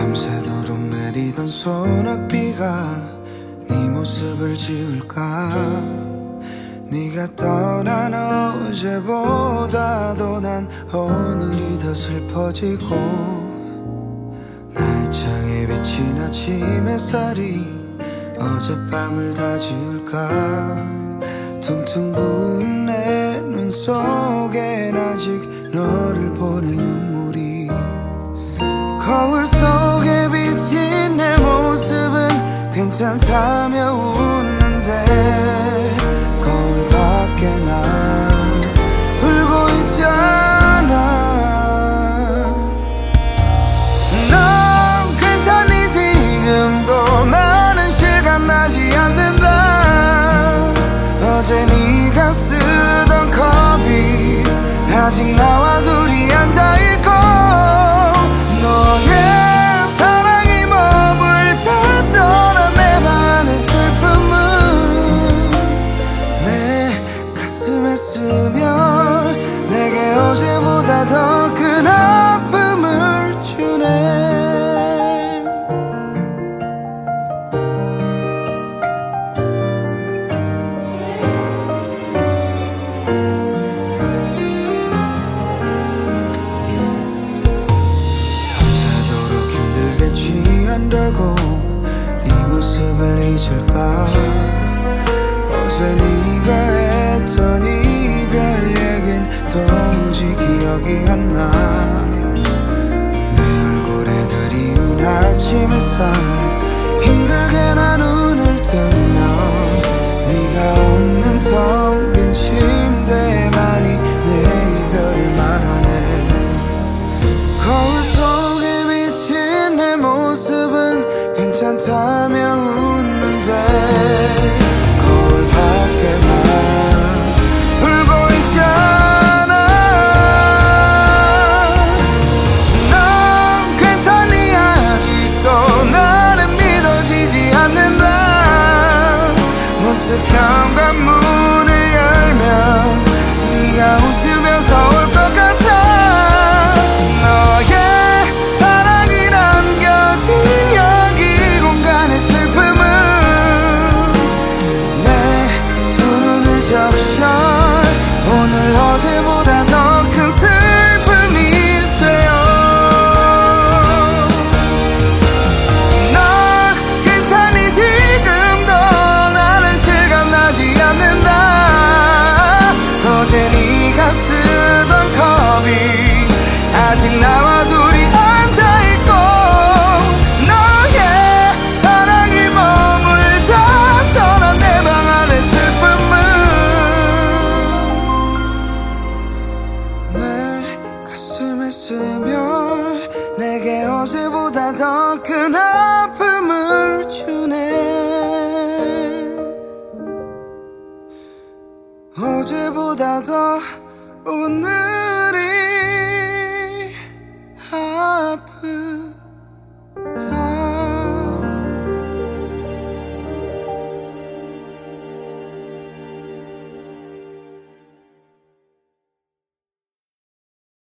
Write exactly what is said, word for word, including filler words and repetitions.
밤새도록 내리던 소낙비가 네 모습을 지울까. 네가 떠난 어제보다도 난 오늘이 더 슬퍼지고, 나의 창에 비친 아침 햇살이 어젯밤을 다 지울까. 퉁퉁 부은 내 눈 속엔 아직 너를 보는 눈물이. 거울 속에 비친 내 모습은 괜찮다며 웃는데, 거울 밖에 나 울고 있잖아. 넌 괜찮니 지금도? 나는 실감나지 않는다. 어제 네가 쓰던 컵이 아직 나와 둘이 앉아있고, 너의 사랑이 머물렀던 내 맘의 슬픔은 내 가슴에 스며 내게 어제보다 더 큰 아픔을 주네. 밤새도록 힘들게 취한다고 네 모습을 잊을까. 어제 네가 했던 이별 얘긴 도무지 기억이 안 나. 내 얼굴에 드리운 아침 햇살 힘들게 나 눈을 뜨면 네가 없는 텅 빈 침대만이 내 이별을 말하네. 거울 속에 비친 내 모습은 괜찮다며 웃는데, 거울 밖에 나 울고 있잖아. 넌 괜찮니 아직도? 나는 믿어지지 않는다. 문득 현관문을 열면 네가 웃으면서 올 것 같아. 너의 사랑이 남겨진 여기 공간의 슬픔은 내 두 눈을 적셔 오늘 어제보다 더 큰 슬픔이 되어. 넌 괜찮니 지금도? 나는 실감나지 않는다. 어제 네가 쓰던 컵이 아직 나와 둘이 앉아있고, 너의 사랑이 머물렀던 내 방 안의 슬픔은 내 가슴에 스며 내게 어제보다 더 큰 아픔을 주네. 어제보다 더 오늘이 아픔.